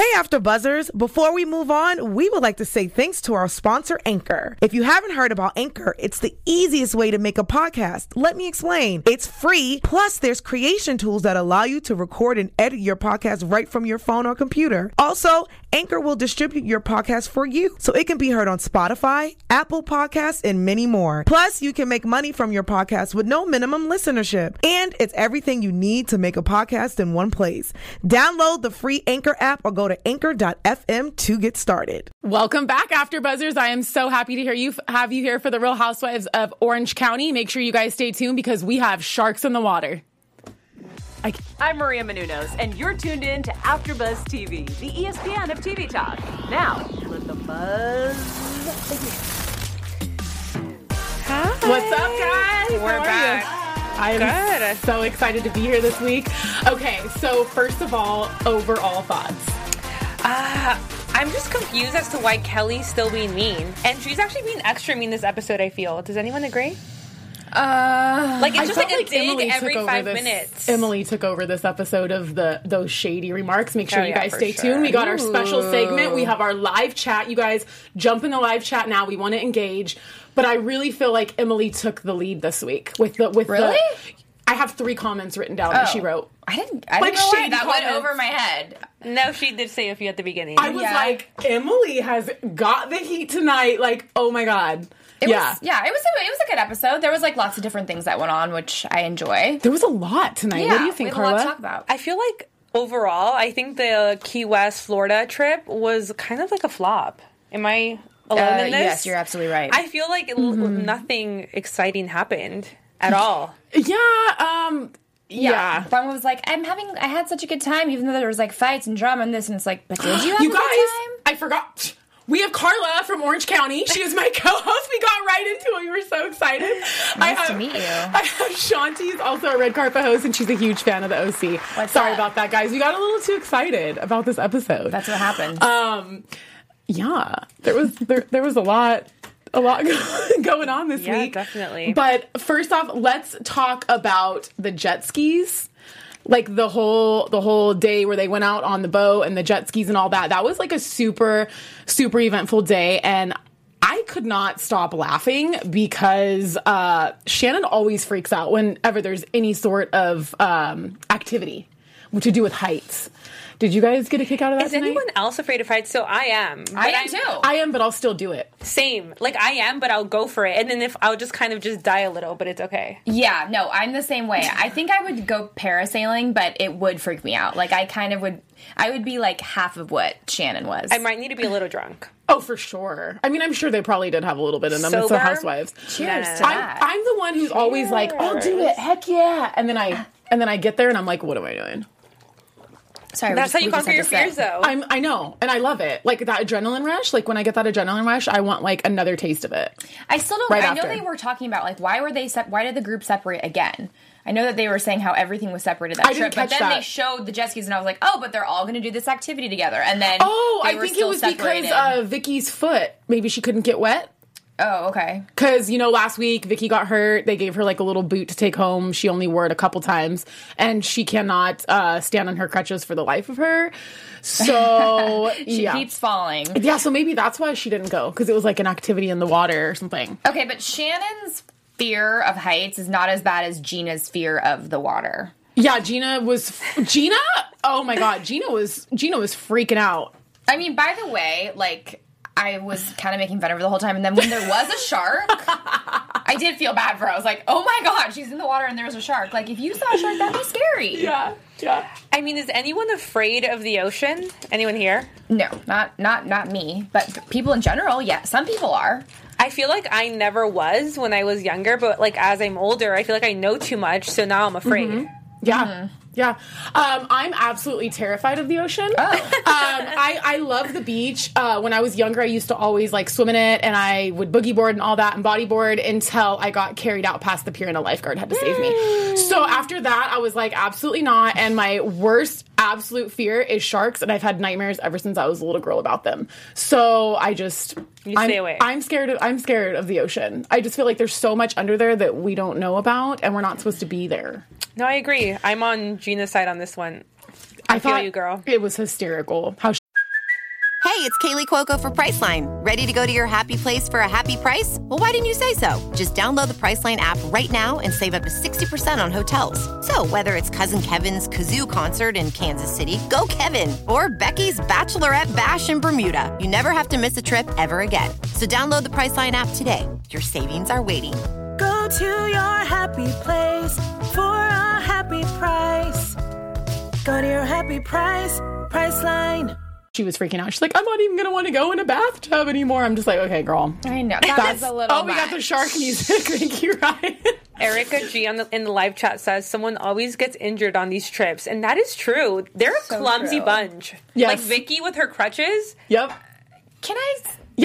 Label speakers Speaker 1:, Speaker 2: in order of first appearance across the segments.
Speaker 1: Hey, After Buzzers, before we move on, we would like to say thanks to our sponsor, Anchor. If you haven't heard about Anchor, it's the easiest way to make a podcast. Let me explain. It's free, plus there's creation tools that allow you to record and edit your podcast right from your phone or computer. Also, Anchor will distribute your podcast for you, so it can be heard on Spotify, Apple Podcasts, and many more. Plus, you can make money from your podcast with no minimum listenership. And it's everything you need to make a podcast in one place. Download the free Anchor app or go to anchor.fm to get started.
Speaker 2: Welcome back, After Buzzers. I am so happy to have you here for the Real Housewives of Orange County. Make sure you guys stay tuned because we have sharks in the water.
Speaker 3: I'm Maria Menounos, and you're tuned in to AfterBuzz TV, the ESPN of TV talk. Now, let the buzz begin.
Speaker 2: Hi. What's up, guys?
Speaker 4: We're back.
Speaker 2: I'm
Speaker 4: Good.
Speaker 2: So excited to be here this week. Okay, so first of all, overall thoughts.
Speaker 4: I'm just confused as to why Kelly's still being mean. And she's actually being extra mean this episode, I feel. Does anyone agree? It's just like a dig every 5 minutes.
Speaker 2: Emily took over this episode of those shady remarks. Make sure you guys stay
Speaker 4: sure.
Speaker 2: tuned. We got our special segment. We have our live chat. You guys jump in the live chat now. We want to engage. But I really feel like Emily took the lead this week with
Speaker 5: Really?
Speaker 2: I have 3 comments written down that she wrote.
Speaker 5: I didn't
Speaker 2: Like
Speaker 5: know why
Speaker 2: shady
Speaker 5: that went
Speaker 2: comments.
Speaker 5: over my head.
Speaker 4: No, she did say a few at the beginning.
Speaker 2: I was like, Emily has got the heat tonight. Like, oh my God.
Speaker 5: It was a good episode. There was like lots of different things that went on, which I enjoy.
Speaker 2: There was a lot tonight. What do you think,
Speaker 5: we have a lot
Speaker 2: Carla?
Speaker 5: to talk about.
Speaker 4: I feel like overall, I think the Key West, Florida trip was kind of like a flop. Am I alone in this?
Speaker 5: Yes, you're absolutely right.
Speaker 4: I feel like nothing exciting happened at all.
Speaker 2: Yeah.
Speaker 5: Brahma was like, I had such a good time, even though there was like fights and drama and this, and it's like, but did you have
Speaker 2: You
Speaker 5: a
Speaker 2: guys,
Speaker 5: good time?
Speaker 2: I forgot. We have Carla from Orange County. She is my co-host. We got right into it. We were so excited.
Speaker 5: Nice to meet you.
Speaker 2: I have Shanti's also a red carpet host, and she's a huge fan of the OC. Sorry about that, guys. We got a little too excited about this episode.
Speaker 5: That's what happened.
Speaker 2: Yeah, there was a lot going on this week.
Speaker 4: Yeah, definitely.
Speaker 2: But first off, let's talk about the jet skis. Like the whole day where they went out on the boat and the jet skis and all that. That was like a super, super eventful day. And I could not stop laughing because Shannon always freaks out whenever there's any sort of activity to do with heights. Did you guys get a kick out of that
Speaker 4: Is
Speaker 2: tonight?
Speaker 4: anyone else afraid of heights? So I am.
Speaker 5: I am too.
Speaker 2: I am, but I'll still do it.
Speaker 4: Same. Like I am, but I'll go for it. And then if I'll just kind of just die a little, but it's okay.
Speaker 5: Yeah, no, I'm the same way. I think I would go parasailing, but it would freak me out. Like I would be like half of what Shannon was.
Speaker 4: I might need to be a little drunk.
Speaker 2: Oh, for sure. I mean, I'm sure they probably did have a little bit in them. It's the
Speaker 4: Sober?
Speaker 2: Housewives.
Speaker 5: Cheers to
Speaker 2: I'm
Speaker 5: that.
Speaker 2: the one who's always like, I'll do it. Heck yeah. And then I get there and I'm like, what am I doing?
Speaker 5: Sorry,
Speaker 4: That's how you conquer your fears, though.
Speaker 2: I know, and I love it. Like that adrenaline rush. Like when I get that adrenaline rush, I want like another taste of it.
Speaker 5: I still don't.
Speaker 2: Right
Speaker 5: I know
Speaker 2: after.
Speaker 5: they were talking about like why did the group separate again? I know that they were saying how everything was separated that
Speaker 2: I didn't
Speaker 5: trip, but
Speaker 2: catch
Speaker 5: then
Speaker 2: that.
Speaker 5: they showed the jet skis, and I was like, oh, but they're all going to do this activity together. And then
Speaker 2: I
Speaker 5: were
Speaker 2: think it
Speaker 5: still
Speaker 2: was
Speaker 5: separated.
Speaker 2: because Vicky's foot. Maybe she couldn't get wet.
Speaker 5: Oh, okay.
Speaker 2: Because, last week, Vicky got hurt. They gave her, like, a little boot to take home. She only wore it a couple times. And she cannot stand on her crutches for the life of her. So,
Speaker 5: She keeps falling.
Speaker 2: Yeah, so maybe that's why she didn't go. Because it was, like, an activity in the water or something.
Speaker 5: Okay, but Shannon's fear of heights is not as bad as Gina's fear of the water.
Speaker 2: Yeah, Gina? Oh, my God. Gina was freaking out.
Speaker 5: I mean, by the way, like, I was kind of making fun of her the whole time, and then when there was a shark, I did feel bad for her. I was like, oh my God, she's in the water and there's a shark. Like, if you saw a shark, that'd be scary.
Speaker 2: Yeah.
Speaker 4: I mean, is anyone afraid of the ocean? Anyone here?
Speaker 5: No, not me, but people in general, yeah. Some people are.
Speaker 4: I feel like I never was when I was younger, but like as I'm older, I feel like I know too much, so now I'm afraid.
Speaker 2: Mm-hmm. Yeah. Yeah. I'm absolutely terrified of the ocean.
Speaker 5: Oh.
Speaker 2: I love the beach. When I was younger, I used to always like swim in it, and I would boogie board and all that and bodyboard until I got carried out past the pier and a lifeguard had to save me. So after that, I was like, absolutely not. And my worst absolute fear is sharks, and I've had nightmares ever since I was a little girl about them. So
Speaker 4: stay away.
Speaker 2: I'm scared of the ocean. I just feel like there's so much under there that we don't know about, and we're not supposed to be there.
Speaker 4: No, I agree. I'm on Gina's side on this one. I feel
Speaker 2: thought
Speaker 4: you, girl.
Speaker 2: It was hysterical how
Speaker 6: Hey, it's Kaylee Cuoco for Priceline. Ready to go to your happy place for a happy price? Well, why didn't you say so? Just download the Priceline app right now and save up to 60% on hotels. So whether it's Cousin Kevin's Kazoo Concert in Kansas City, go Kevin, or Becky's Bachelorette Bash in Bermuda, you never have to miss a trip ever again. So download the Priceline app today. Your savings are waiting.
Speaker 7: Go to your happy place for a happy price. Go to your happy price, Priceline.
Speaker 2: She was freaking out. She's like, I'm not even going to want to go in a bathtub anymore. I'm just like, okay, girl.
Speaker 5: I know. That's a little much.
Speaker 2: We got the shark music. Thank you, Ryan.
Speaker 4: Erica G in the live chat says someone always gets injured on these trips. And that is true. They're a clumsy bunch.
Speaker 2: Yes.
Speaker 4: Like Vicky with her crutches.
Speaker 2: Yep.
Speaker 5: Can I?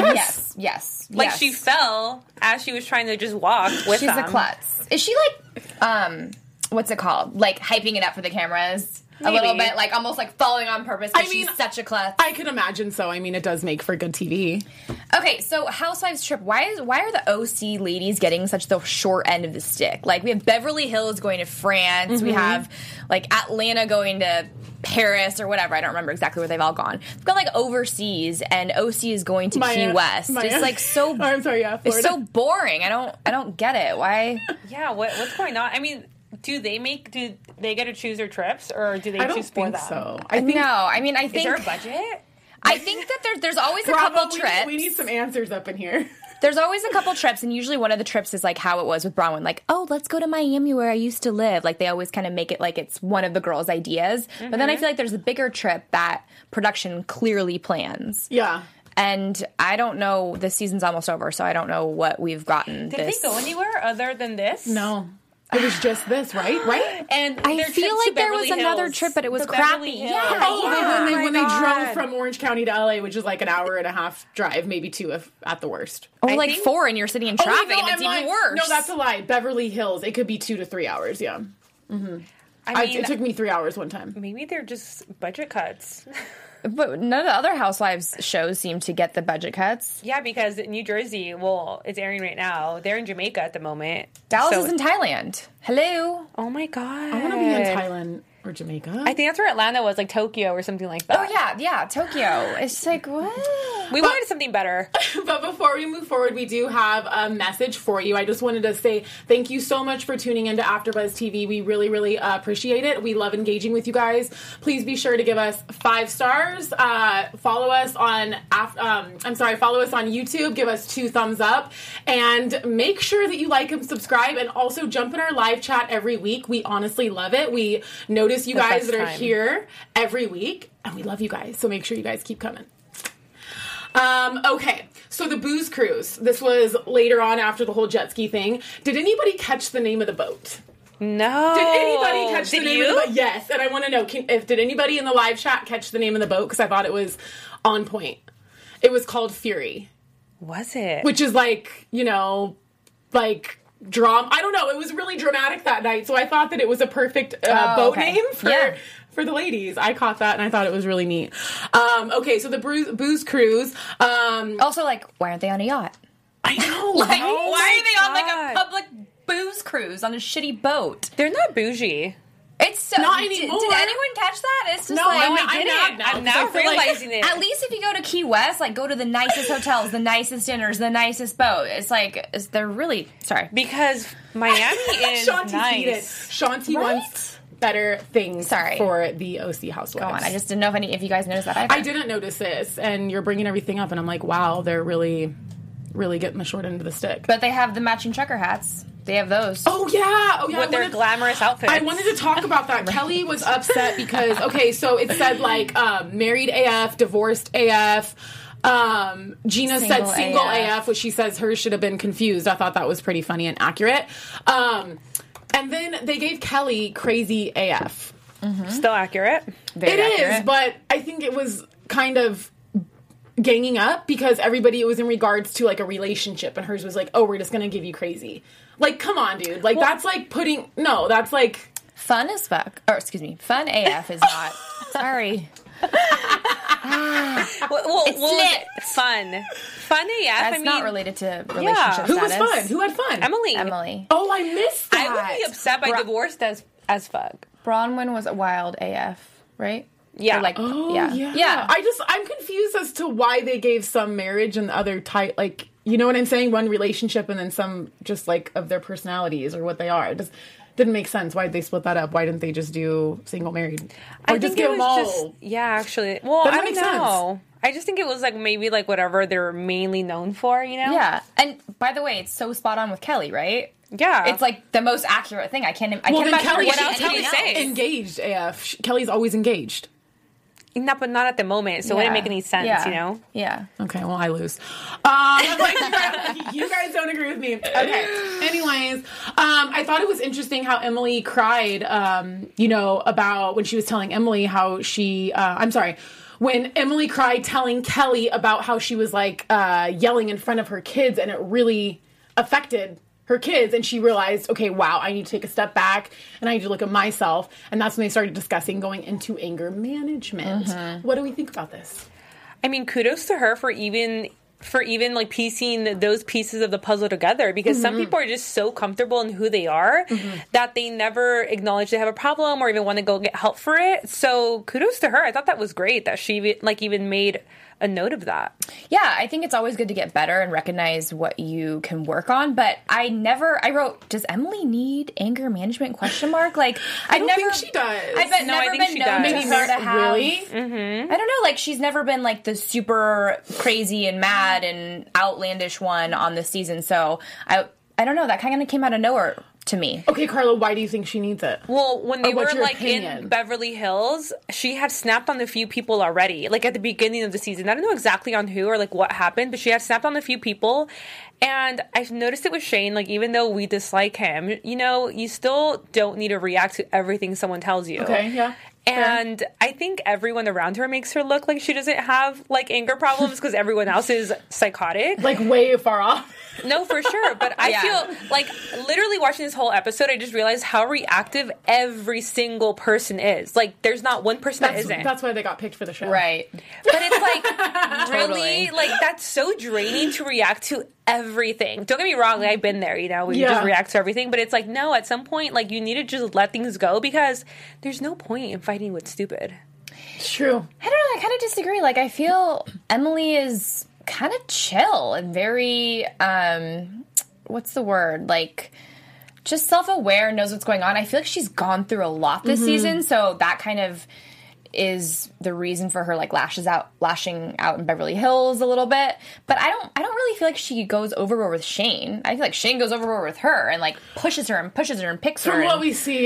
Speaker 5: Yes.
Speaker 4: Like she fell as she was trying to just walk with
Speaker 5: She's a klutz. Is she like, what's it called? Like hyping it up for the cameras? Maybe. A little bit, like almost like falling on purpose because she's such a klutz.
Speaker 2: I can imagine so. I mean, it does make for good TV.
Speaker 5: Okay, so Housewives trip. Why are the OC ladies getting such the short end of the stick? Like, we have Beverly Hills going to France. Mm-hmm. We have, like, Atlanta going to Paris or whatever. I don't remember exactly where they've all gone. We've got, like, overseas, and OC is going to Key West. It's, like, so...
Speaker 2: Oh, I'm sorry, yeah, Florida.
Speaker 5: It's so boring. I don't get it. Why?
Speaker 4: Yeah, what's going on? I mean... Do they get to choose their trips, or do they choose for them?
Speaker 2: So.
Speaker 5: I think
Speaker 4: is there a budget?
Speaker 5: I think that there's always a couple trips.
Speaker 2: We need some answers up in here.
Speaker 5: There's always a couple trips, and usually one of the trips is like how it was with Bronwyn. Like, oh, let's go to Miami where I used to live. Like, they always kind of make it like it's one of the girls' ideas. Mm-hmm. But then I feel like there's a bigger trip that production clearly plans.
Speaker 2: Yeah.
Speaker 5: And I don't know. This season's almost over, so I don't know what we've gotten.
Speaker 4: Did they go anywhere other than this?
Speaker 2: No. It was just this, right?
Speaker 5: And I feel like there was another trip, but it was crappy.
Speaker 2: Yeah. Oh, when they drove from Orange County to LA, which is like an hour and a half drive, maybe two at the worst.
Speaker 5: Or like 4 and you're sitting in traffic, and it's even worse.
Speaker 2: No, that's a lie. Beverly Hills, it could be 2 to 3 hours, yeah. Mm-hmm. I mean, it took me 3 hours one time.
Speaker 4: Maybe they're just budget cuts.
Speaker 5: But none of the other Housewives shows seem to get the budget cuts.
Speaker 4: Yeah, because New Jersey, it's airing right now. They're in Jamaica at the moment.
Speaker 5: Dallas is in Thailand. Hello.
Speaker 4: Oh, my God.
Speaker 2: I want to be in Thailand or Jamaica.
Speaker 4: I think that's where Atlanta was, like Tokyo or something like that.
Speaker 5: Oh, yeah, Tokyo. It's like, what?
Speaker 4: We wanted something better.
Speaker 2: But before we move forward, we do have a message for you. I just wanted to say thank you so much for tuning into AfterBuzz TV. We really, really appreciate it. We love engaging with you guys. Please be sure to give us 5 stars. Follow us on YouTube. Give us 2 thumbs up. And make sure that you like and subscribe. And also jump in our live chat every week. We honestly love it. We notice you guys that are here every week. And we love you guys. So make sure you guys keep coming. Okay, so the booze cruise. This was later on after the whole jet ski thing. Did anybody catch the name of the boat?
Speaker 4: No.
Speaker 2: Did anybody catch the name of the boat? Yes, and I want to know, did anybody in the live chat catch the name of the boat? Because I thought it was on point. It was called Fury.
Speaker 4: Was it?
Speaker 2: Which is like, like... drama. I don't know. It was really dramatic that night, so I thought that it was a perfect boat name for the ladies. I caught that, and I thought it was really neat. Okay, so the booze cruise.
Speaker 5: Also, like, why aren't they on a yacht?
Speaker 2: I know.
Speaker 5: Like, why are they on like a public booze cruise on a shitty boat?
Speaker 4: They're not bougie.
Speaker 5: It's so
Speaker 2: not anymore.
Speaker 5: Did anyone catch that? It's just
Speaker 4: I'm now realizing it.
Speaker 5: At least if you go to Key West, like go to the nicest hotels, the nicest dinners, the nicest boat. It's like they're really
Speaker 4: because Miami is
Speaker 2: Shanti
Speaker 4: nice.
Speaker 2: Shanti wants better things for the OC Housewives.
Speaker 5: Go on. I just didn't know if you guys noticed that either.
Speaker 2: I didn't notice this, and you're bringing everything up, and I'm like, wow, they're really, really getting the short end of the stick.
Speaker 5: But they have the matching trucker hats. They have those.
Speaker 2: Oh, yeah.
Speaker 4: With their glamorous outfits.
Speaker 2: I wanted to talk about that. Kelly was upset because, so it said, like, married AF, divorced AF. Gina said single AF, which she says hers should have been confused. I thought that was pretty funny and accurate. And then they gave Kelly crazy AF.
Speaker 4: Mm-hmm. Still accurate.
Speaker 2: Very accurate. Is, but I think it was kind of ganging up because it was in regards to, like, a relationship, and hers was like, oh, we're just going to give you crazy. Like, come on, dude. Like, that's like that's like...
Speaker 5: Fun as fuck. Or, excuse me, fun AF is not. Sorry.
Speaker 4: It's lit. Fun AF.
Speaker 5: That's not related to relationship
Speaker 2: Who
Speaker 5: status.
Speaker 2: was fun? Who had fun?
Speaker 4: Emily.
Speaker 2: Oh, I missed that.
Speaker 4: I would be upset by divorced as fuck.
Speaker 5: Bronwyn was a wild AF, right?
Speaker 4: Yeah.
Speaker 5: Or, like,
Speaker 2: Yeah. I'm confused as to why they gave some marriage and other type, like, you know what I'm saying? One relationship and then some just like of their personalities or what they are. It just didn't make sense. Why did they split that up? Why didn't they just do single married? Or just give them all?
Speaker 4: Actually. Well, I don't know. Sense. I just think it was like maybe like whatever they're mainly known for, you know?
Speaker 5: Yeah. And by the way, it's so spot on with Kelly, right?
Speaker 4: Yeah.
Speaker 5: It's like the most accurate thing. I can't imagine what else Kelly's
Speaker 2: saying. Engaged AF. Kelly's always engaged.
Speaker 4: No, but not at the moment, so it wouldn't make any sense, you know?
Speaker 5: Yeah.
Speaker 2: Okay, well, I lose. Like, you guys don't agree with me. Okay. Anyways, I thought it was interesting how Emily cried, about when she was telling Emily how she, when Emily cried telling Kelly about how she was, like, yelling in front of her kids, and it really affected her kids, and she realized, okay, wow, I need to take a step back and I need to look at myself. And that's when they started discussing going into anger management. Mm-hmm. What do we think about this?
Speaker 4: I mean, kudos to her for even like piecing those pieces of the puzzle together, because some people are just so comfortable in who they are that they never acknowledge they have a problem or even want to go get help for it. So kudos to her. I thought that was great that she like even made a note of that.
Speaker 5: Yeah, I think it's always good to get better and recognize what you can work on. But I wrote, does Emily need anger management ? Like,
Speaker 2: I don't think she does.
Speaker 5: I've never been known to her to have.
Speaker 2: Really?
Speaker 5: I don't know. Like, she's never been like the super crazy and mad and outlandish one on this season. So I don't know. That kind of came out of nowhere to me.
Speaker 2: Okay, Carla, why do you think she needs it?
Speaker 4: Well, when they were like in Beverly Hills, she had snapped on a few people already, like at the beginning of the season. I don't know exactly on who or like what happened, but she had snapped on a few people. And I've noticed it with Shane, like even though we dislike him, you know, you still don't need to react to everything someone tells you.
Speaker 2: Okay, yeah.
Speaker 4: And I think everyone around her makes her look like she doesn't have like anger problems because everyone else is psychotic.
Speaker 2: Like way far off.
Speaker 4: No, for sure. But I feel like literally watching this whole episode, I just realized how reactive every single person is. Like there's not one person that isn't.
Speaker 2: That's why they got picked for the show.
Speaker 5: Right.
Speaker 4: But it's like really, like that's so draining to react to everything. Don't get me wrong, like, I've been there, you know, where you just react to everything. But it's like, no, at some point, like you need to just let things go because there's no point in fighting with stupid.
Speaker 2: It's true.
Speaker 5: I don't know, I kind of disagree. Like I feel Emily is kind of chill and very what's the word, like just self-aware, knows what's going on. I feel like she's gone through a lot this season, so that kind of is the reason for her like lashing out in Beverly Hills a little bit. But I don't really feel like she goes overboard with Shane. I feel like Shane goes overboard with her and like pushes her and picks her.
Speaker 2: From what we see.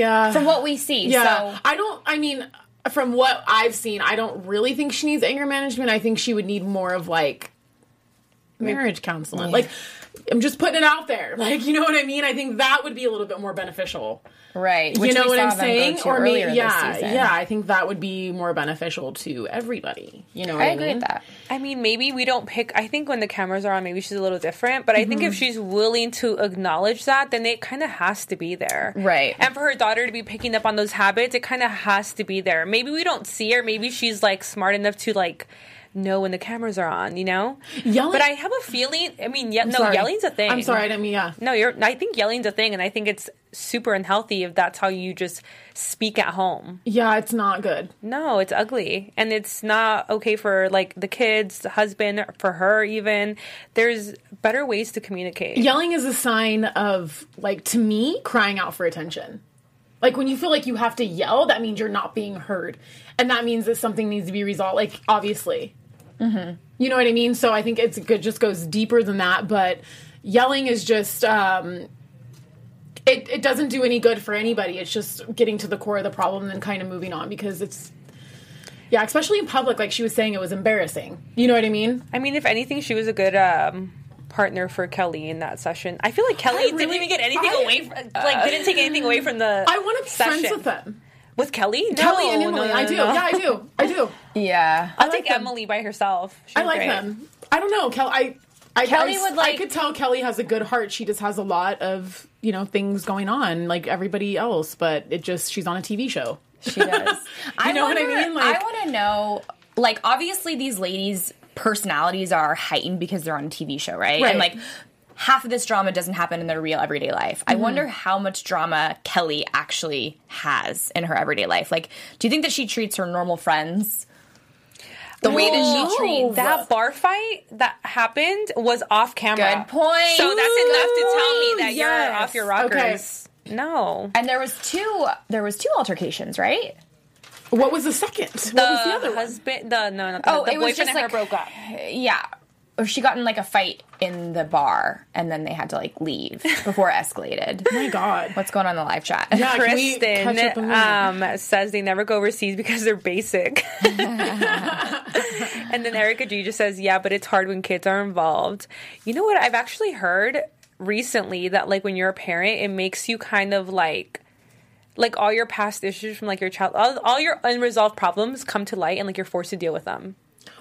Speaker 5: Yeah.
Speaker 2: So from what I've seen, I don't really think she needs anger management. I think she would need more of like marriage counseling. Like, I'm just putting it out there. Like, you know what I mean? I think that would be a little bit more beneficial.
Speaker 5: Right.
Speaker 2: You know what I'm saying? Or maybe, I think that would be more beneficial to everybody. You know what I mean?
Speaker 5: I agree with that.
Speaker 4: I mean, maybe we don't pick, I think when the cameras are on, maybe she's a little different, but I think if she's willing to acknowledge that, then it kind of has to be there.
Speaker 5: Right.
Speaker 4: And for her daughter to be picking up on those habits, it kind of has to be there. Maybe we don't see her. Maybe she's like smart enough to like know when the cameras are on, you know?
Speaker 2: Yelling.
Speaker 4: But I have a feeling, I mean, yelling's a thing.
Speaker 2: I'm sorry, I didn't mean,
Speaker 4: No, I think yelling's a thing, and I think it's super unhealthy if that's how you just speak at home.
Speaker 2: Yeah, it's not good.
Speaker 4: No, it's ugly. And it's not okay for, like, the kids, the husband, for her even. There's better ways to communicate.
Speaker 2: Yelling is a sign of, like, to me, crying out for attention. Like, when you feel like you have to yell, that means you're not being heard. And that means that something needs to be resolved, like, obviously. Mm-hmm. You know what I mean? So I think it just goes deeper than that. But yelling is just, it doesn't do any good for anybody. It's just getting to the core of the problem and then kind of moving on because it's, especially in public, like she was saying, it was embarrassing. You know what I mean?
Speaker 4: I mean, if anything, she was a good partner for Kelly in that session. I feel like Kelly didn't even get anything away from, didn't take anything away from the
Speaker 2: I want to be friends with them.
Speaker 4: With Kelly?
Speaker 2: Kelly and Emily. I do. Yeah, I do.
Speaker 5: Yeah.
Speaker 4: I'll take Emily by herself.
Speaker 2: I like them. I don't know. Kelly would like... I could tell Kelly has a good heart. She just has a lot of, things going on like everybody else, but she's on a TV show.
Speaker 5: She does.
Speaker 2: You know what I mean? Like,
Speaker 5: I want to know, like, obviously these ladies' personalities are heightened because they're on a TV show, right? And, like, half of this drama doesn't happen in their real everyday life. I wonder how much drama Kelly actually has in her everyday life. Like, do you think that she treats her normal friends the way that she treats?
Speaker 4: That bar fight that happened was off camera.
Speaker 5: Good point.
Speaker 4: So that's enough to tell me that you're off your rockers.
Speaker 2: Okay.
Speaker 4: No.
Speaker 5: And there was two altercations, right?
Speaker 2: What was the second? What was the other
Speaker 4: husband?
Speaker 2: one?
Speaker 4: The boyfriend and her broke up.
Speaker 5: Yeah. Or she got in like a fight in the bar, and then they had to like leave before it escalated.
Speaker 2: Oh my God.
Speaker 5: What's going on in the live chat?
Speaker 2: Yeah,
Speaker 4: Kristen says they never go overseas because they're basic. And then Erica G just says, yeah, but it's hard when kids are involved. You know what? I've actually heard recently that like when you're a parent, it makes you kind of like all your past issues from like your child, all your unresolved problems come to light and like you're forced to deal with them.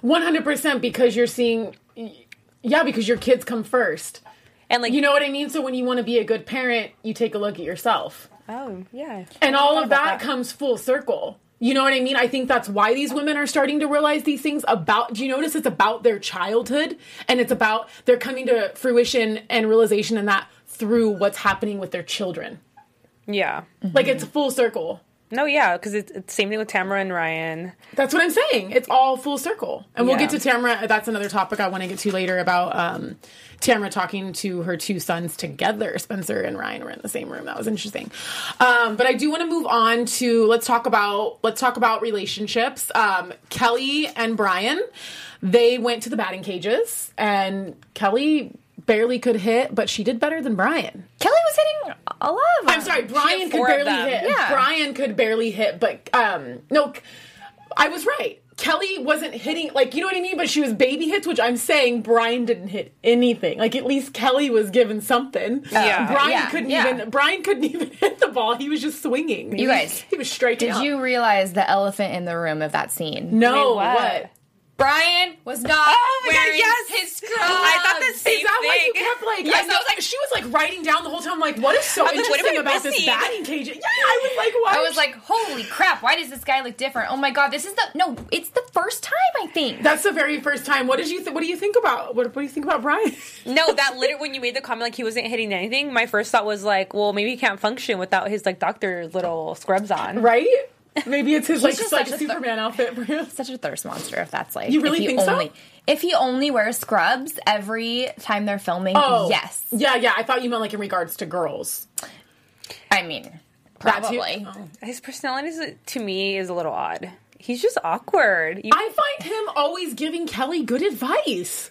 Speaker 2: 100% because you're seeing, because your kids come first.
Speaker 4: And like,
Speaker 2: you know what I mean? So when you want to be a good parent, you take a look at yourself.
Speaker 4: Oh, yeah.
Speaker 2: And all of that comes full circle. You know what I mean? I think that's why these women are starting to realize these things about, do you notice it's about their childhood? And it's about, they're coming to fruition and realization in that through what's happening with their children.
Speaker 4: Yeah.
Speaker 2: Like it's full circle.
Speaker 4: No, yeah, because it's the same thing with Tamara and Ryan.
Speaker 2: That's what I'm saying. It's all full circle. And we'll get to Tamara. That's another topic I want to get to later about Tamara talking to her two sons together. Spencer and Ryan were in the same room. That was interesting. But I do want to move on to, let's talk about relationships. Kelly and Brian, they went to the batting cages, and Kelly barely could hit, but she did better than Brian.
Speaker 5: Kelly was hitting a lot of them.
Speaker 2: I'm sorry, Brian could barely hit. Yeah. Brian could barely hit, but no, I was right. Kelly wasn't hitting, like, you know what I mean? But she was baby hits, which I'm saying Brian didn't hit anything. Like, at least Kelly was given something. Brian couldn't even hit the ball. He was just swinging.
Speaker 5: You guys,
Speaker 2: he was straight down.
Speaker 5: Did you realize the elephant in the room of that scene?
Speaker 2: No, what?
Speaker 5: Brian was not wearing his scrubs.
Speaker 4: I thought the same thing.
Speaker 2: Is that why you kept like? Yes, I was like, she was like writing down the whole time. I'm like, what is so interesting about this batting cage? Yeah, I was like, what?
Speaker 5: I was like, holy crap! Why does this guy look different? Oh my god, it's the first time I think.
Speaker 2: That's the very first time. What did you? What do you think about? What do you think about Brian?
Speaker 4: No, that literally when you made the comment like he wasn't hitting anything, my first thought was like, well, maybe he can't function without his like doctor little scrubs on,
Speaker 2: right? Maybe it's his like Superman outfit for him.
Speaker 5: Such a thirst monster if that's like.
Speaker 2: You really think so?
Speaker 5: If he only wears scrubs every time they're filming, yes.
Speaker 2: Yeah, I thought you meant like in regards to girls.
Speaker 5: I mean, probably.
Speaker 4: His personality to me is a little odd. He's just awkward.
Speaker 2: I find him always giving Kelly good advice.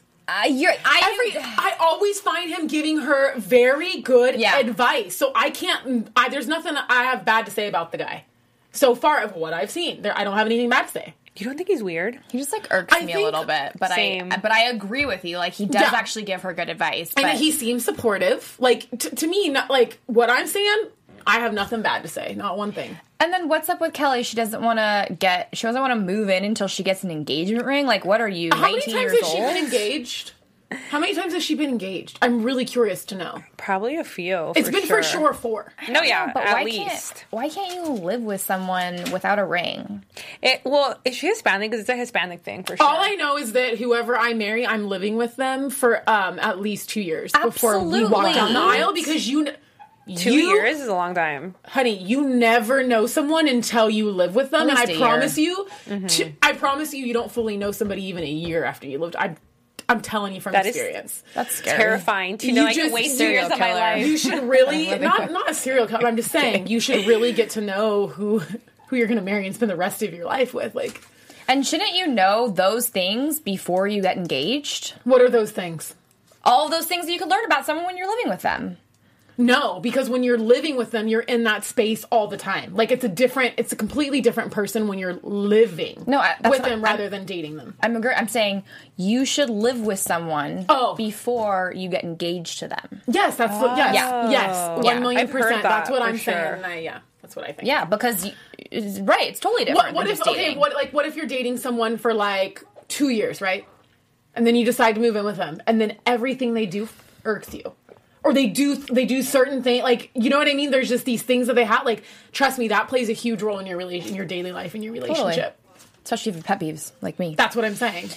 Speaker 2: I always find him giving her very good advice. So I can't. There's nothing I have bad to say about the guy. So far of what I've seen, I don't have anything bad to say.
Speaker 4: You don't think he's weird?
Speaker 5: He just like irks me a little bit, but I agree with you. Like he does actually give her good advice,
Speaker 2: and he seems supportive. Like to me, not like what I'm saying. I have nothing bad to say, not one thing.
Speaker 5: And then what's up with Kelly? She doesn't want to move in until she gets an engagement ring. Like, what are you?
Speaker 2: How many times has she been engaged? How many times has she been engaged? I'm really curious to know.
Speaker 4: Probably a few.
Speaker 2: It's been for sure 4.
Speaker 4: No, yeah,
Speaker 5: but
Speaker 4: at least.
Speaker 5: Why can't you live with someone without a ring?
Speaker 4: Is she Hispanic? Because it's a Hispanic thing for sure.
Speaker 2: All I know is that whoever I marry, I'm living with them for at least 2 years before we walk down the aisle. Because 2
Speaker 4: years is a long time,
Speaker 2: honey. You never know someone until you live with them, and I promise you, you don't fully know somebody even a year after you lived. I'm telling you from experience.
Speaker 5: That's scary.
Speaker 4: Terrifying to know I can waste 2 years of my life.
Speaker 2: You should really, not a serial killer, I'm just saying, you should really get to know who you're going to marry and spend the rest of your life with. Like,
Speaker 5: and shouldn't you know those things before you get engaged?
Speaker 2: What are those things?
Speaker 5: All of those things that you could learn about someone when you're living with them.
Speaker 2: No, because when you're living with them, you're in that space all the time. Like it's a completely different person when you're living with them rather than dating them.
Speaker 5: I'm saying you should live with someone before you get engaged to them.
Speaker 2: Yes, that's what. Yes, 1,000,000%. That's what I'm saying. That's what I think.
Speaker 5: Yeah, because it's totally different.
Speaker 2: What if you're dating someone for like 2 years, right? And then you decide to move in with them, and then everything they do irks you. Or they do certain things, like, you know what I mean? There's just these things that they have. Like, trust me, that plays a huge role in your daily life, in your relationship.
Speaker 5: Totally. Especially if you pet peeves, like me.
Speaker 2: That's what I'm saying.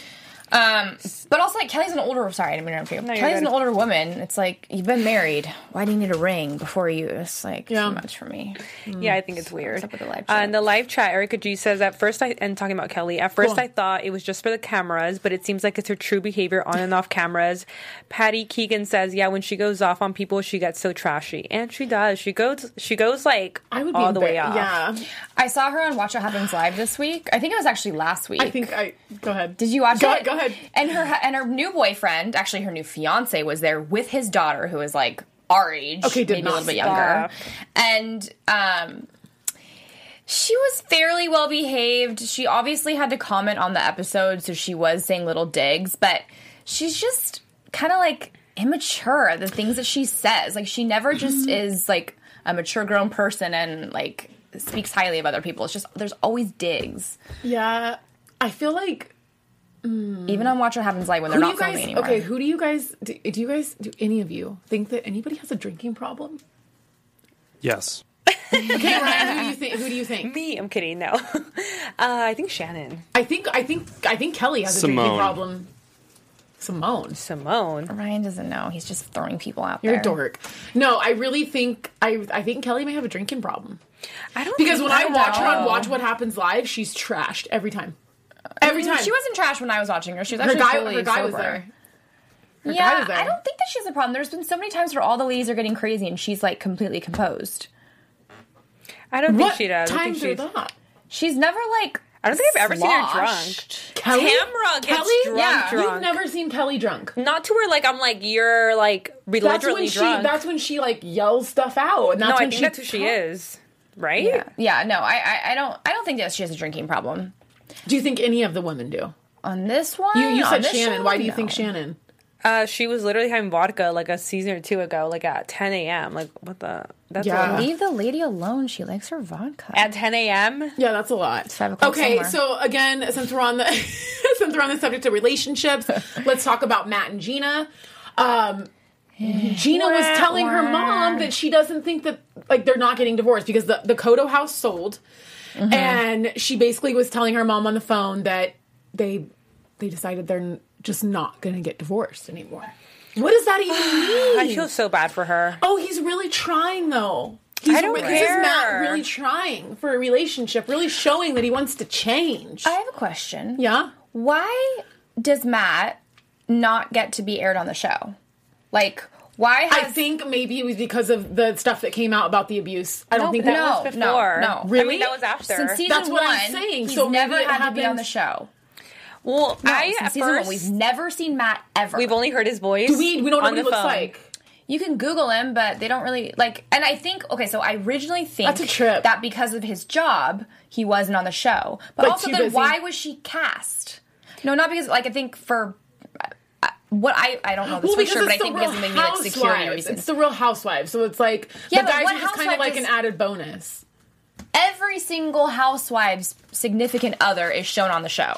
Speaker 5: But also, like, Kelly's an older... Sorry, I didn't mean to interrupt you.
Speaker 4: No,
Speaker 5: Kelly's an older woman. It's like, you've been married. Why do you need a ring before you... It's, like, too much for me.
Speaker 4: Yeah, I think it's weird.
Speaker 5: What's up with the live chat?
Speaker 4: In the live chat, Erica G says, and talking about Kelly, at first I thought it was just for the cameras, but it seems like it's her true behavior on and off cameras. Patty Keegan says, yeah, when she goes off on people, she gets so trashy. And she does. She goes like, all the way off.
Speaker 2: Yeah.
Speaker 5: I saw her on Watch What Happens Live this week. I think it was actually last week.
Speaker 2: Go ahead.
Speaker 5: Did you watch it?
Speaker 2: Go ahead.
Speaker 5: And her new boyfriend, actually her new fiance, was there with his daughter, who is like our age, maybe a little bit younger. And she was fairly well behaved. She obviously had to comment on the episode, so she was saying little digs, but she's just kind of like immature at the things that she says. Like, she never just is like a mature grown person and like speaks highly of other people. It's just there's always digs.
Speaker 2: Yeah, I feel like
Speaker 5: even on Watch What Happens Live when they're not filming anymore.
Speaker 2: Okay, who do you guys do any of you think that anybody has a drinking problem?
Speaker 8: Yes.
Speaker 2: Okay, Ryan, who do you think?
Speaker 4: Me, I'm kidding. No, I think Shannon.
Speaker 2: I think Kelly has a drinking problem. Simone.
Speaker 5: Ryan doesn't know. He's just throwing people out
Speaker 2: there.
Speaker 5: You're
Speaker 2: a dork. No, I really think I think Kelly may have a drinking problem.
Speaker 4: I don't
Speaker 2: because when I watch her on Watch What Happens Live, she's trashed every time. Every time.
Speaker 5: She wasn't trash when I was watching her. She was actually
Speaker 2: her guy was there.
Speaker 5: Yeah, I don't think that she has a problem. There's been so many times where all the ladies are getting crazy and she's like completely composed.
Speaker 4: I don't think she does.
Speaker 2: What times are that?
Speaker 5: She's never like.
Speaker 4: I don't think I've ever seen her drunk.
Speaker 2: Kelly?
Speaker 4: Tamra gets drunk.
Speaker 2: You've never seen Kelly drunk.
Speaker 4: Not to where like I'm like you're like belligerently drunk.
Speaker 2: That's when she like yells stuff out. And
Speaker 4: I think that's who she is, right?
Speaker 5: Yeah. No, I don't think that she has a drinking problem.
Speaker 2: Do you think any of the women do?
Speaker 5: On this one,
Speaker 2: you said Shannon. Why do you think Shannon?
Speaker 4: She was literally having vodka like a season or two ago, like at 10 a.m. Like, what the? That's
Speaker 5: leave the lady alone. She likes her vodka.
Speaker 4: At 10 a.m.?
Speaker 2: Yeah, that's a lot. Okay, so again, since we're on the subject of relationships, let's talk about Matt and Gina. Gina was telling her mom that she doesn't think that, like, they're not getting divorced because the Cotto house sold. Mm-hmm. And she basically was telling her mom on the phone that they decided they're just not going to get divorced anymore. What does that even mean?
Speaker 4: I feel so bad for her.
Speaker 2: Oh, he's really trying, though.
Speaker 4: I don't care.
Speaker 2: This is Matt really trying for a relationship, really showing that he wants to change.
Speaker 5: I have a question.
Speaker 2: Yeah?
Speaker 5: Why does Matt not get to be aired on the show? Like, why
Speaker 2: I think maybe it was because of the stuff that came out about the abuse. I don't think that was
Speaker 4: before.
Speaker 5: No.
Speaker 2: Really?
Speaker 4: I mean, that was after.
Speaker 5: Since season
Speaker 2: That's what
Speaker 5: one,
Speaker 2: I'm saying.
Speaker 5: He's
Speaker 2: so
Speaker 5: never had to be on the show.
Speaker 4: Well,
Speaker 5: since season one, we've never seen Matt ever.
Speaker 4: We've only heard his voice.
Speaker 2: We don't know what he looks like.
Speaker 5: You can Google him, but they don't really, like, and I think, okay, so I originally think
Speaker 2: that's a trip.
Speaker 5: That because of his job, he wasn't on the show. But also then why was she cast? No, not because, like, I think for, I don't know this for sure, but I think because of maybe, like, security reasons.
Speaker 2: It's the Real Housewives, so it's like, the guys are just kind of like an added bonus.
Speaker 5: Every single Housewives' significant other is shown on the show.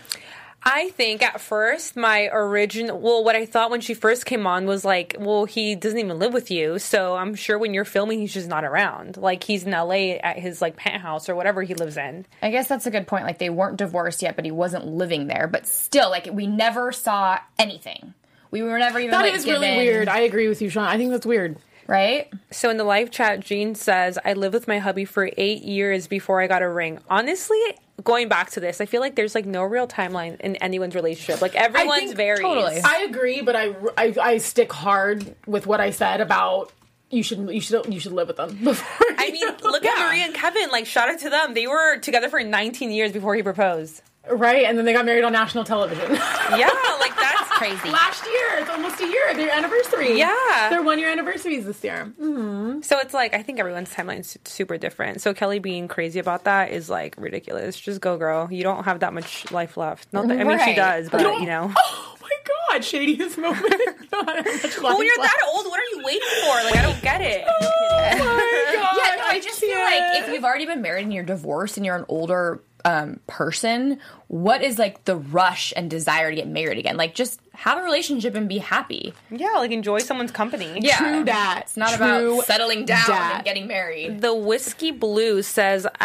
Speaker 4: I think at first what I thought when she first came on was like, well, he doesn't even live with you, so I'm sure when you're filming, he's just not around. Like, he's in LA at his, like, penthouse or whatever he lives in.
Speaker 5: I guess that's a good point. Like, they weren't divorced yet, but he wasn't living there. But still, like, we never saw anything. We were never even,
Speaker 2: That is really weird. I agree with you, Sean. I think that's weird.
Speaker 5: Right?
Speaker 4: So in the live chat, Jean says, I lived with my hubby for 8 years before I got a ring. Honestly, going back to this, I feel like there's like no real timeline in anyone's relationship. Like everyone's varies.
Speaker 5: Totally.
Speaker 2: I agree, but I stick hard with what I said about you should live with them before.
Speaker 4: I mean, look at Maria and Kevin. Like, shout out to them. They were together for 19 years before he proposed.
Speaker 2: Right, and then they got married on national television.
Speaker 4: Yeah, like that's
Speaker 5: crazy.
Speaker 2: Last year, it's almost a year. Their anniversary.
Speaker 4: Yeah,
Speaker 2: their 1 year anniversaries this year. Mm-hmm.
Speaker 4: So it's like I think everyone's timeline is super different. So Kelly being crazy about that is like ridiculous. Just go, girl. You don't have that much life left. Not that, I mean, she does, but you know.
Speaker 2: Oh my God, shadiest moment.
Speaker 4: Well, when you're that old, what are you waiting for? Like, I don't get it.
Speaker 2: Oh my God.
Speaker 5: Yeah, no, I just feel like if you've already been married and you're divorced and you're an older person, what is like the rush and desire to get married again? Like, just have a relationship and be happy.
Speaker 4: Yeah, like enjoy someone's company.
Speaker 5: Yeah.
Speaker 2: True that.
Speaker 5: It's not about settling down and getting married.
Speaker 4: The Whiskey Blue says, I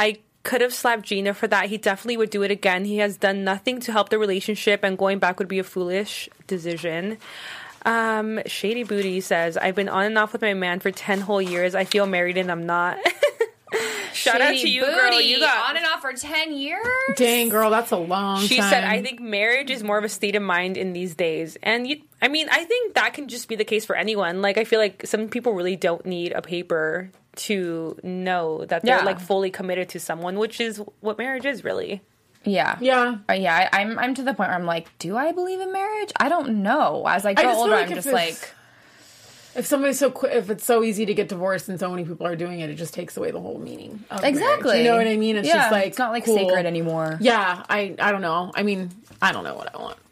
Speaker 4: could have slapped Gina for that. He definitely would do it again. He has done nothing to help the relationship, and going back would be a foolish decision. Shady Booty says, I've been on and off with my man for 10 whole years. I feel married and I'm not. Shout out to you,
Speaker 5: Booty,
Speaker 4: girl. You got
Speaker 5: on and off for 10 years?
Speaker 2: Dang, girl, that's a long time.
Speaker 4: She said, I think marriage is more of a state of mind in these days. And I think that can just be the case for anyone. Like, I feel like some people really don't need a paper to know that they're like fully committed to someone, which is what marriage is, really.
Speaker 5: Yeah.
Speaker 2: Yeah.
Speaker 5: I'm to the point where I'm like, do I believe in marriage? I don't know. As I grow older, I'm just like...
Speaker 2: If somebody's if it's so easy to get divorced and so many people are doing it, it just takes away the whole meaning of
Speaker 5: exactly.
Speaker 2: marriage. You know what I mean? It's just like,
Speaker 5: it's not like
Speaker 2: cool.
Speaker 5: sacred anymore.
Speaker 2: Yeah, I don't know. I mean, I don't know what I want.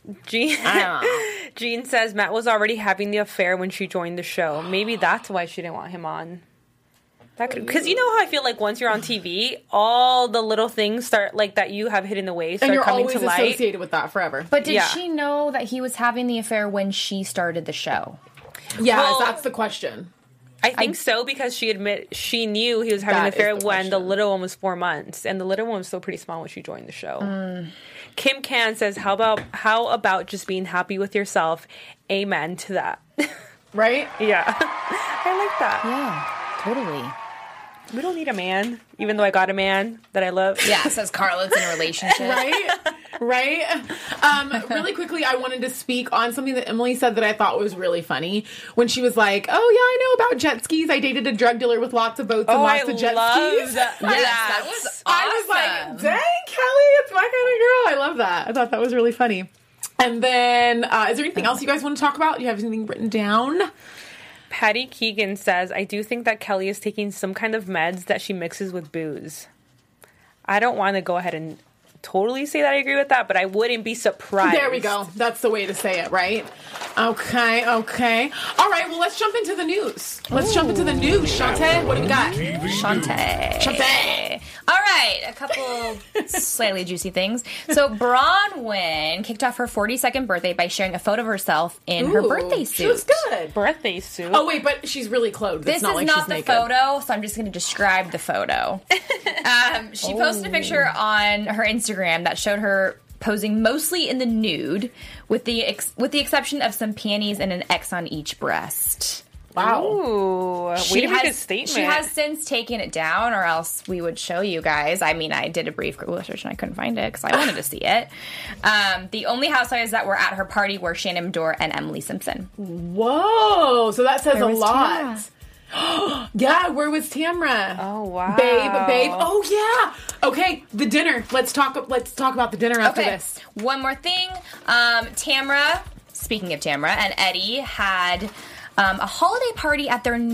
Speaker 4: Jean says Matt was already having the affair when she joined the show. Maybe that's why she didn't want him on. Because you know how I feel like once you're on TV, all the little things start like that you have hidden away start coming to light.
Speaker 2: And you're always associated with that forever.
Speaker 5: But did she know that he was having the affair when she started the show?
Speaker 2: Yeah, that's the question.
Speaker 4: I think so, because she knew he was having an affair when the little one was 4 months, and the little one was still pretty small when she joined the show. Kim Can says, "How about just being happy with yourself?" Amen to that.
Speaker 2: Right?
Speaker 4: Yeah, I like that.
Speaker 5: Yeah, totally.
Speaker 4: We don't need a man, even though I got a man that I love.
Speaker 5: Yeah, says Carla's in a relationship.
Speaker 2: Right? Really quickly, I wanted to speak on something that Emily said that I thought was really funny. When she was like, oh, yeah, I know about jet skis. I dated a drug dealer with lots of boats and lots of jet skis.
Speaker 5: That was awesome.
Speaker 2: I was like, dang, Kelly, it's my kind of girl. I love that. I thought that was really funny. And then, is there anything else you guys want to talk about? Do you have anything written down?
Speaker 4: Patty Keegan says, I do think that Kelly is taking some kind of meds that she mixes with booze. I don't want to go ahead and totally say that I agree with that, but I wouldn't be surprised.
Speaker 2: There we go. That's the way to say it, right? Okay. All right, well, let's jump into the news. Jump into the news. Shantae, what do we got? Shantae.
Speaker 5: All right, a couple slightly juicy things. So Bronwyn kicked off her 42nd birthday by sharing a photo of herself in her birthday suit.
Speaker 2: She looks good.
Speaker 4: Birthday suit?
Speaker 2: Oh, wait, but she's really clothed.
Speaker 5: This is not the photo, so I'm just going to describe the photo. She posted a picture on her Instagram that showed her posing mostly in the nude, with the exception of some panties and an X on each breast.
Speaker 2: Wow.
Speaker 4: Ooh, way to make a statement.
Speaker 5: She has since taken it down, or else we would show you guys. I mean, I did a brief Google search and I couldn't find it because I wanted to see it. The only housewives that were at her party were Shannon Medore and Emily Simpson.
Speaker 2: Whoa, so that says a lot. Yeah, where was Tamra?
Speaker 4: Oh, wow.
Speaker 2: Babe. Oh, yeah. Okay, the dinner. Let's talk about the dinner after this.
Speaker 5: One more thing. Tamra, speaking of Tamra, and Eddie had a holiday party at their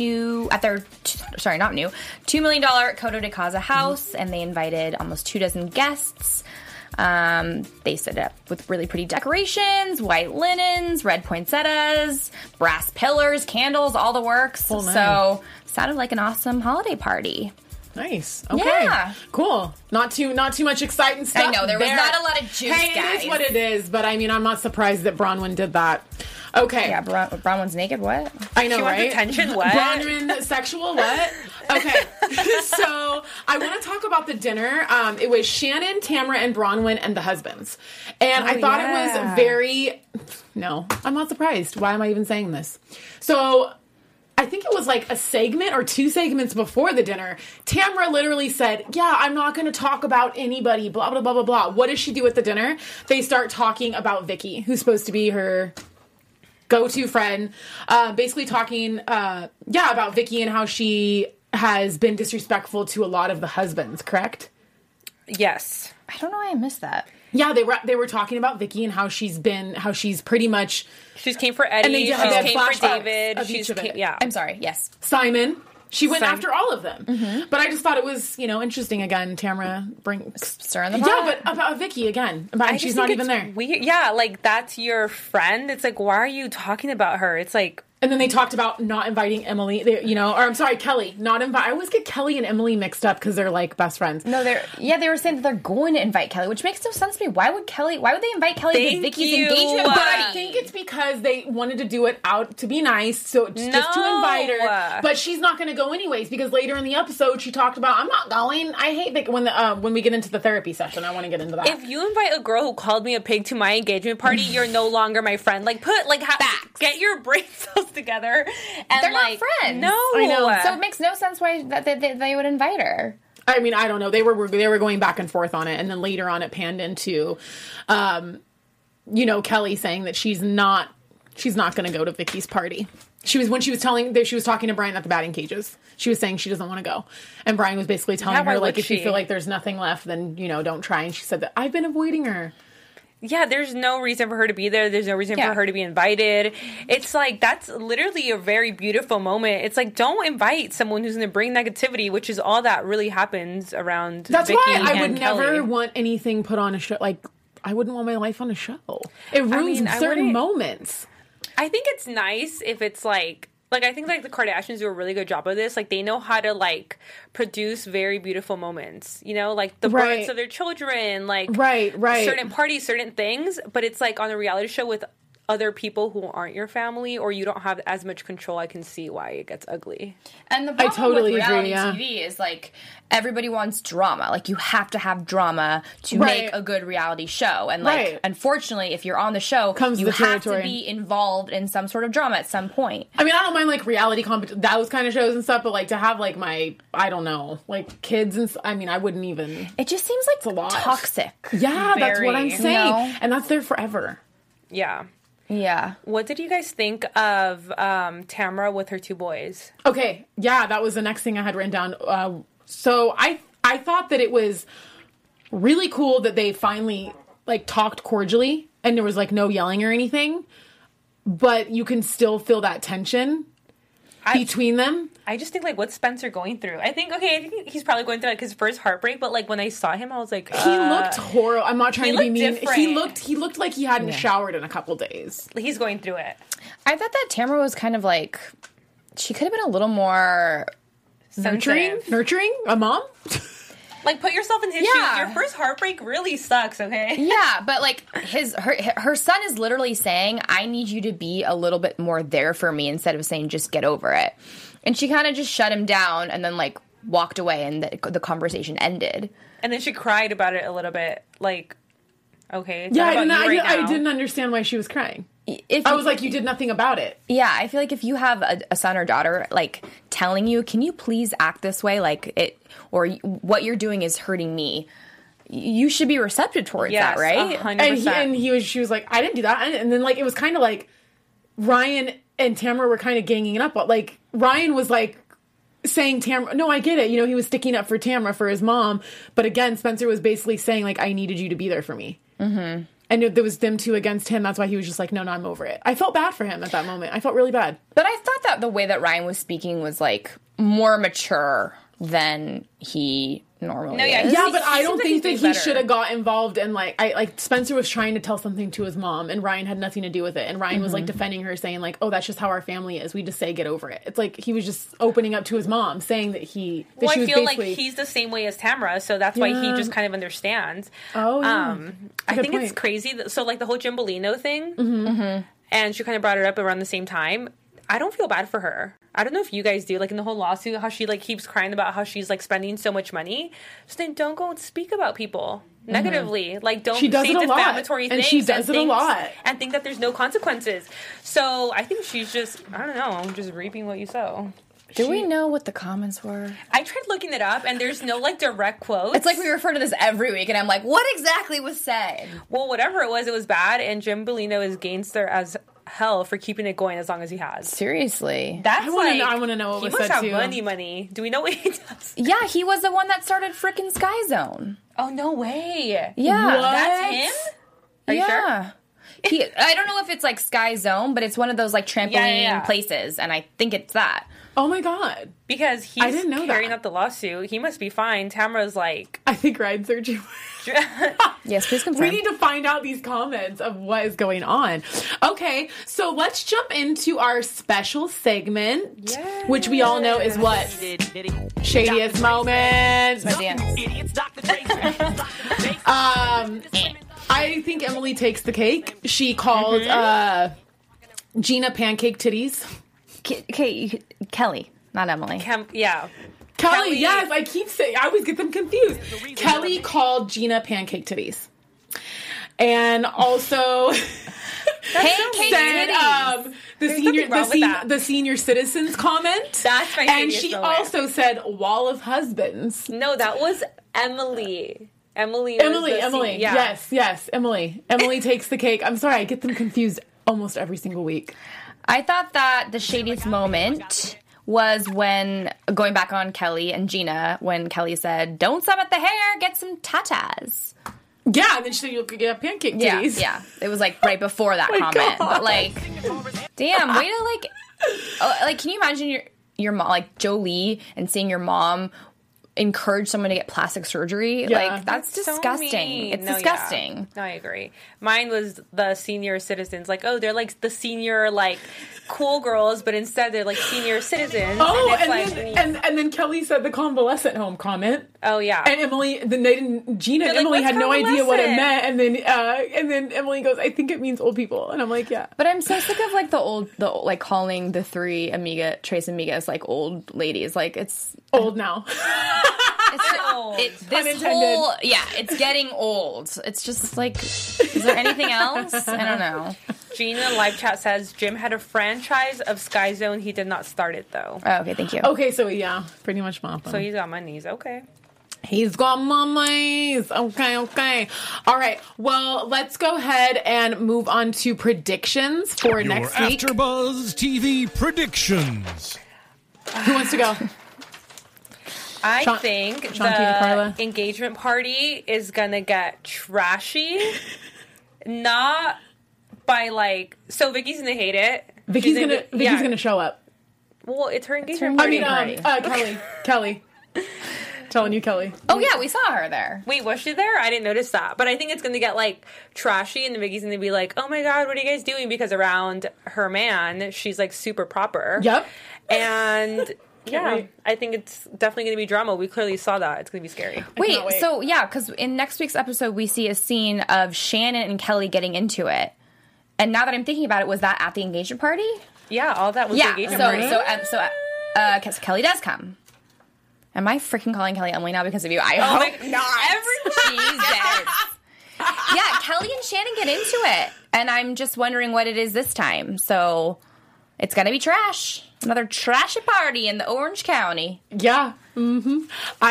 Speaker 5: $2 million Coto de Casa house, and they invited almost 24 guests. They set it up with really pretty decorations, white linens, red poinsettias, brass pillars, candles, all the works.
Speaker 2: Oh, nice.
Speaker 5: So, sounded like an awesome holiday party.
Speaker 2: Nice. Okay.
Speaker 5: Yeah.
Speaker 2: Cool. Not too much exciting stuff.
Speaker 5: I know, there was not a lot of juice,
Speaker 2: guys.
Speaker 5: guys.
Speaker 2: It is what it is, but I mean, I'm not surprised that Bronwyn did that. Okay.
Speaker 5: Yeah, Bronwyn's naked, what?
Speaker 2: I know,
Speaker 4: she
Speaker 2: right?
Speaker 4: Wants attention, what?
Speaker 2: Bronwyn sexual, what? Okay. So, I want to talk about the dinner. It was Shannon, Tamra, and Bronwyn and the husbands. And I thought it was very... No, I'm not surprised. Why am I even saying this? So... I think it was like a segment or 2 segments before the dinner. Tamra literally said, yeah, I'm not going to talk about anybody, blah, blah, blah, blah, blah. What does she do at the dinner? They start talking about Vicky, who's supposed to be her go-to friend. Basically talking, about Vicky and how she has been disrespectful to a lot of the husbands, correct?
Speaker 4: Yes.
Speaker 5: I don't know why I missed that.
Speaker 2: Yeah, they were talking about Vicky and how she's pretty much...
Speaker 4: She's came for Eddie, she's came for David.
Speaker 5: I'm sorry, yes.
Speaker 2: Simon. She went after all of them. Mm-hmm. But I just thought it was, interesting again. Tamra
Speaker 5: stirring the pot.
Speaker 2: Yeah, but about Vicky again. She's not even there.
Speaker 4: Weird. Yeah, like, that's your friend. It's like, why are you talking about her? It's like,
Speaker 2: And then they talked about not inviting Emily, Kelly. I always get Kelly and Emily mixed up because they're like best friends.
Speaker 5: No, they were saying that they're going to invite Kelly, which makes no sense to me. Why would they invite Kelly to Vicky's engagement party?
Speaker 2: But I think it's because they wanted to do it out to be nice, so just to invite her. But she's not going to go anyways because later in the episode she talked about, I'm not going. I hate Vicky. When we get into the therapy session, I want to get into that.
Speaker 4: If you invite a girl who called me a pig to my engagement party, you're no longer my friend. Like, get your brain cells together. And
Speaker 5: they're not friends.
Speaker 4: No,
Speaker 2: I know.
Speaker 5: So it makes no sense why that they would invite her.
Speaker 2: I mean, I don't know. They were going back and forth on it, and then later on, it panned into, Kelly saying that she's not going to go to Vicky's party. She was talking to Brian at the batting cages. She was saying she doesn't want to go, and Brian was basically telling her like, if you feel like there's nothing left, then don't try. And she said that I've been avoiding her.
Speaker 4: Yeah, there's no reason for her to be there. There's no reason for her to be invited. It's like, that's literally a very beautiful moment. It's like, don't invite someone who's going to bring negativity, which is all that really happens around Vicky and Kelly.
Speaker 2: That's why I would never want anything put on a show. Like, I wouldn't want my life on a show. It ruins certain moments.
Speaker 4: I think it's nice if it's like I think like the Kardashians do a really good job of this. Like, they know how to like produce very beautiful moments, like the births of their children, like certain parties, certain things. But it's like on a reality show with other people who aren't your family, or you don't have as much control. I can see why it gets ugly.
Speaker 5: And the problem with reality TV is like everybody wants drama. Like, you have to have drama to make a good reality show. And like, unfortunately, if you're on the show, you have to be involved in some sort of drama at some point.
Speaker 2: I mean, I don't mind like reality those kind of shows and stuff, but like to have like I don't know, like kids and I mean, I wouldn't even.
Speaker 5: It just seems like it's a lot toxic.
Speaker 2: Yeah, that's what I'm saying, and that's there forever.
Speaker 4: Yeah.
Speaker 5: Yeah.
Speaker 4: What did you guys think of Tamra with her 2 boys?
Speaker 2: Okay. Yeah, that was the next thing I had written down. So I thought that it was really cool that they finally like talked cordially and there was like no yelling or anything, but you can still feel that tension between them.
Speaker 4: I just think, like, what's Spencer going through? I think he's probably going through, like, his first heartbreak, but, like, when I saw him, I was like,
Speaker 2: He looked horrible. I'm not trying to be mean.
Speaker 4: Different.
Speaker 2: He looked like he hadn't showered in a couple days.
Speaker 4: He's going through it.
Speaker 5: I thought that Tamra was kind of, like, she could have been a little more
Speaker 2: nurturing? A mom?
Speaker 4: Like, put yourself in his shoes. Your first heartbreak really sucks, okay?
Speaker 5: Yeah, but, like, her son is literally saying, I need you to be a little bit more there for me, instead of saying, just get over it. And she kind of just shut him down and then, like, walked away, and the conversation ended.
Speaker 4: And then she cried about it a little bit, like, okay.
Speaker 2: Yeah, I didn't understand why she was crying. I was like, you did nothing about it.
Speaker 5: Yeah, I feel like if you have a son or daughter, like, telling you, can you please act this way, like, it, or what you're doing is hurting me, you should be receptive towards that, right?
Speaker 4: 100%.
Speaker 2: And she was like, I didn't do that. And then, like, it was kind of like Ryan and Tamra were kind of ganging it up. But, like, Ryan was, like, saying Tamra, no, I get it. You know, he was sticking up for Tamra, for his mom. But again, Spencer was basically saying, like, I needed you to be there for me. Mm-hmm. And there was them two against him. That's why he was just like, no, I'm over it. I felt bad for him at that moment. I felt really bad.
Speaker 5: But I thought that the way that Ryan was speaking was, like, more mature than he normally is.
Speaker 2: Yeah, but I don't think that he should have got involved. And, like, Spencer was trying to tell something to his mom, and Ryan had nothing to do with it. And Ryan was, like, defending her, saying, like, oh, that's just how our family is. We just say, get over it. It's like he was just opening up to his mom, saying that she was
Speaker 4: I feel like he's the same way as Tamra, so that's why he just kind of understands.
Speaker 2: Oh, yeah.
Speaker 4: I think it's crazy. So, like, the whole Jim Bellino thing, and she kind of brought it up around the same time. I don't feel bad for her. I don't know if you guys do. Like, in the whole lawsuit, how she, like, keeps crying about how she's, like, spending so much money. So then don't go and speak about people negatively. Like, don't say defamatory things.
Speaker 2: And she does it a lot.
Speaker 4: And think that there's no consequences. So I think she's just, I don't know, just reaping what you sow.
Speaker 5: Do we know what the comments were?
Speaker 4: I tried looking it up, and there's no, like, direct quotes.
Speaker 5: It's like we refer to this every week, and I'm like, what exactly was said?
Speaker 4: Well, whatever it was bad, and Jim Bellino is gangster as hell for keeping it going as long as he has.
Speaker 5: Seriously.
Speaker 4: That's
Speaker 2: I want to know what was said, too.
Speaker 4: He must have money. Do we know what he does?
Speaker 5: Yeah, he was the one that started frickin' Sky Zone.
Speaker 4: Oh, no way.
Speaker 5: Yeah.
Speaker 2: What?
Speaker 4: That's him? Are you sure?
Speaker 5: I don't know if it's, like, Sky Zone, but it's one of those, like, trampoline places, and I think it's that.
Speaker 2: Oh my God.
Speaker 4: Because he's carrying out the lawsuit. He must be fine. Tamara's like...
Speaker 2: I think Ryan's searching.
Speaker 5: Yes, please confirm.
Speaker 2: We need to find out these comments of what is going on. Okay, so let's jump into our special segment, which we all know is what? Shadiest Moments. I think Emily takes the cake. She called Gina pancake titties.
Speaker 5: Kelly, not Emily.
Speaker 2: Kelly, yes, I keep saying, I always get them confused. Kelly called Gina pancake titties. And also said the senior citizens comment.
Speaker 4: That's my
Speaker 2: And she also said wall of husbands.
Speaker 4: No, that was Emily. Emily.
Speaker 2: Yes, Emily. Emily takes the cake. I'm sorry, I get them confused almost every single week.
Speaker 5: I thought that the shadiest moment was when, going back on Kelly and Gina, when Kelly said, don't stop at the hair, get some tatas.
Speaker 2: Yeah, and then she said you could get pancake titties.
Speaker 5: Yeah. It was like right before that comment.
Speaker 2: God.
Speaker 5: But like, damn, way to can you imagine your mom, like Jolie, and seeing your mom encourage someone to get plastic surgery?
Speaker 2: Yeah.
Speaker 5: Like, that's disgusting. It's disgusting.
Speaker 4: Yeah. No, I agree. Mine was the senior citizens. Like, oh, they're like the senior, like, cool girls, but instead they're like senior citizens.
Speaker 2: Oh, and then Kelly said the convalescent home comment.
Speaker 4: Oh, yeah.
Speaker 2: And Emily, Gina and Emily had no idea what it meant. And then Emily goes, I think it means old people. And I'm like, yeah.
Speaker 5: But I'm so sick of like the old calling the three Tres Amigas like old ladies. Like, it's
Speaker 2: old now.
Speaker 5: It's getting old. It's just like, is there anything else? I don't know.
Speaker 4: Gina in live chat says Jim had a franchise of Sky Zone. He did not start it though.
Speaker 5: Oh, okay, thank you.
Speaker 2: Okay, so yeah, pretty much mopping.
Speaker 4: So he's got my knees. Okay.
Speaker 2: He's got my knees. Okay. All right. Well, let's go ahead and move on to predictions for next week.
Speaker 9: AfterBuzz TV predictions.
Speaker 2: Who wants to go?
Speaker 4: I think the engagement party is gonna get trashy. Not by like, so Vicky's gonna hate it.
Speaker 2: Vicky's gonna show up.
Speaker 4: Well, it's her engagement party.
Speaker 2: Kelly. Telling you, Kelly.
Speaker 5: Oh yeah, we saw her there.
Speaker 4: Wait, was she there? I didn't notice that. But I think it's gonna get like trashy, and then Vicky's gonna be like, "Oh my god, what are you guys doing?" Because around her man, she's like super proper.
Speaker 2: Yep.
Speaker 4: And yeah, I think it's definitely going to be drama. We clearly saw that. It's going to be scary.
Speaker 5: Wait, so yeah, because in next week's episode, we see a scene of Shannon and Kelly getting into it. And now that I'm thinking about it, was that at the engagement party?
Speaker 4: Yeah, all that was the engagement party.
Speaker 5: So Kelly does come. Am I freaking calling Kelly Emily now because of you? I hope not. Jesus. Yeah, Kelly and Shannon get into it. And I'm just wondering what it is this time. So it's going to be trash. Another trashy party in the Orange County.
Speaker 2: Yeah. Mm-hmm.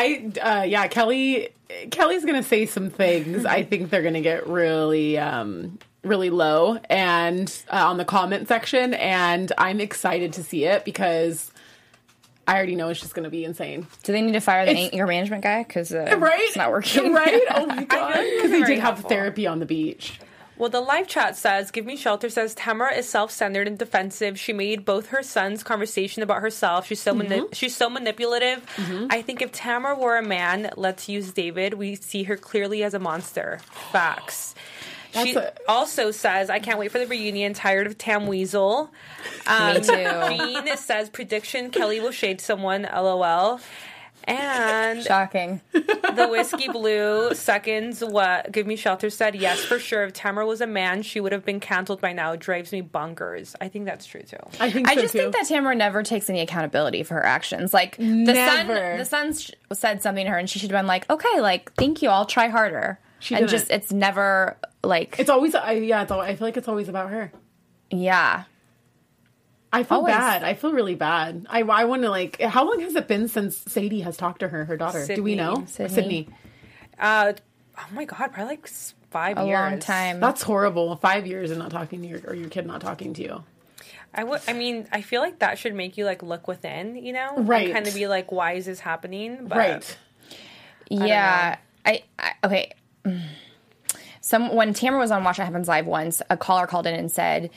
Speaker 2: Kelly's going to say some things. I think they're going to get really, really low and on the comment section. And I'm excited to see it because I already know it's just going to be insane.
Speaker 5: Do they need to fire the anger management guy? Because it's not working.
Speaker 2: Right? Oh, my God. Because they did have therapy on the beach.
Speaker 4: Well, the live chat says, Give Me Shelter says, Tamara is self-centered and defensive. She made both her sons' conversation about herself. She's so manipulative. Mm-hmm. I think if Tamara were a man, let's use David, we see her clearly as a monster. Facts. She also says, I can't wait for the reunion. Tired of Tam Weasel.
Speaker 5: Me too.
Speaker 4: Jean says, prediction, Kelly will shade someone, LOL. And
Speaker 5: shocking.
Speaker 4: The Whiskey Blue seconds what Give Me Shelter said. Yes, for sure. If Tamara was a man, she would have been canceled by now. It drives me bonkers. I think that's true too.
Speaker 5: I think that Tamara never takes any accountability for her actions. Like the son said something to her, and she should have been like, "Okay, like thank you. I'll try harder." It's never like
Speaker 2: it's always. I feel like it's always about her.
Speaker 5: Yeah.
Speaker 2: I feel bad. I feel really bad. I want to how long has it been since Sadie has talked to her daughter?
Speaker 4: Sydney.
Speaker 2: Do we know? Sydney.
Speaker 4: Oh my God, probably like 5 years.
Speaker 5: A long time.
Speaker 2: That's horrible. 5 years and not talking to your kid not talking to you.
Speaker 4: I feel like that should make you like look within, you know?
Speaker 2: Right.
Speaker 4: And kind of be like, why is this happening? But
Speaker 2: right.
Speaker 5: Yeah. Okay. When Tamara was on Watch What Happens Live once, a caller called in and said,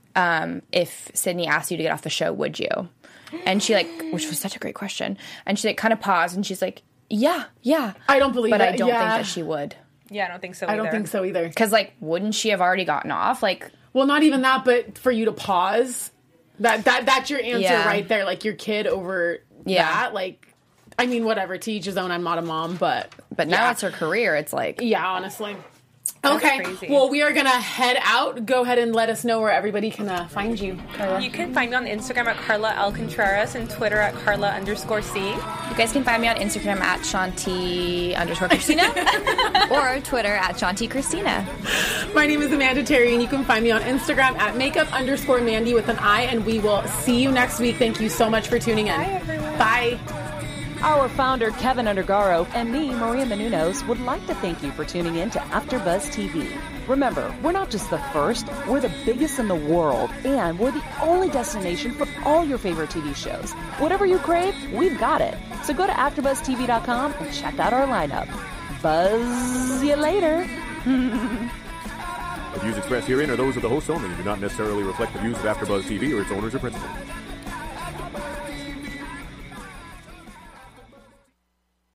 Speaker 5: if Sydney asked you to get off the show, would you? And she which was such a great question. And she kind of paused and she's like, yeah.
Speaker 2: I don't believe
Speaker 5: but
Speaker 2: it.
Speaker 5: I don't think that she would.
Speaker 4: Yeah, I don't think so either.
Speaker 2: I don't think so either.
Speaker 5: Because, wouldn't she have already gotten off?
Speaker 2: Well, not even that, but for you to pause, that's your answer right there. Your kid over that. I mean, whatever, to each his own. I'm not a mom, but
Speaker 5: now it's her career. It's
Speaker 2: yeah, honestly.
Speaker 4: That's
Speaker 2: okay.
Speaker 4: crazy.
Speaker 2: Well, we are going to head out. Go ahead and let us know where everybody can find you, Carla.
Speaker 4: You can find me on Instagram at Carla L. Contreras and Twitter at Carla_C.
Speaker 5: You guys can find me on Instagram at Shanti_Christina or Twitter at Shanti Christina.
Speaker 2: My name is Amanda Terry, and you can find me on Instagram at makeup_Mandy with an I, and we will see you next week. Thank you so much for tuning in.
Speaker 4: Bye, everyone.
Speaker 2: Bye.
Speaker 10: Our founder, Kevin Undergaro, and me, Maria Menounos, would like to thank you for tuning in to AfterBuzz TV. Remember, we're not just the first, we're the biggest in the world, and we're the only destination for all your favorite TV shows. Whatever you crave, we've got it. So go to AfterBuzzTV.com and check out our lineup. Buzz you later.
Speaker 11: The views expressed herein are those of the hosts only and do not necessarily reflect the views of AfterBuzz TV or its owners or principals.